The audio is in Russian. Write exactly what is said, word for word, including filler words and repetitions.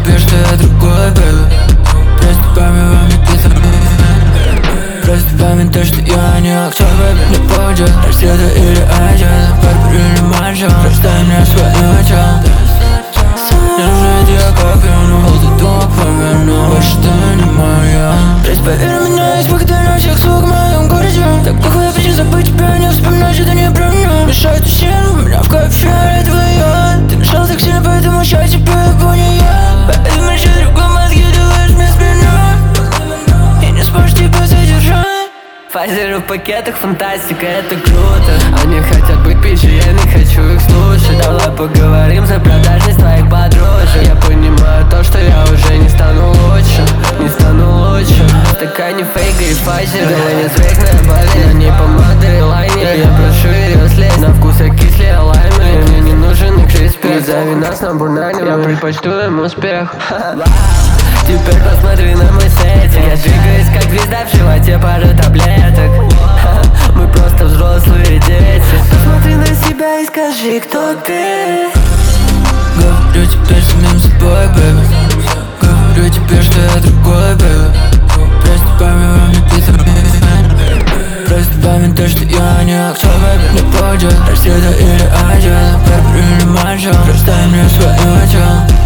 теперь, что я другой, baby. Просто память вам не писано. Просто память то, что я не актер, baby. Не пойдет, раздета или одет, Барбер или мальчик, простай мне свое тело. Я жить я как вину, hold it поверну, больше ты не моя. Просто поверь, у меня есть выходы на всех слуг в моем городе. Так похуй, я хочу забыть тебя, не вспоминать, что не про меня. Мешает у стен, у меня в кайф фиолетовый я. Ты мешал так сильно, поэтому сейчас тебе не я. Поэтому еще другой мозги делаешь мне спину. И не сможешь тебя задержать. Файзеры в пакетах, фантастика, это круто. Они хотят быть пищей, я не хочу их слушать. Давай поговорим за продажность твоих подружек. Я понимаю то, что я уже не стану лучше, не стану лучше. В стакане фейка и файзер, голова звездная болезнь. На ней помада и лайнер, я прошу ее слезть. На вкус окислее лаймер, мне не нужен их респект. Не зови нас на бурнане, я предпочту им успех. Теперь посмотри на мой сетик. Я двигаюсь как звезда, в животе пару таблеток. Мы просто взрослые дети. Посмотри на себя и скажи, кто ты. Говорю теперь самим собой, baby. Говорю теперь, что я другой, baby. Просто память вам не писано. Просто память то, что я не актер, baby. Не пойдет, раздета или одет, Барбер или мальчик, простай мне свое тело.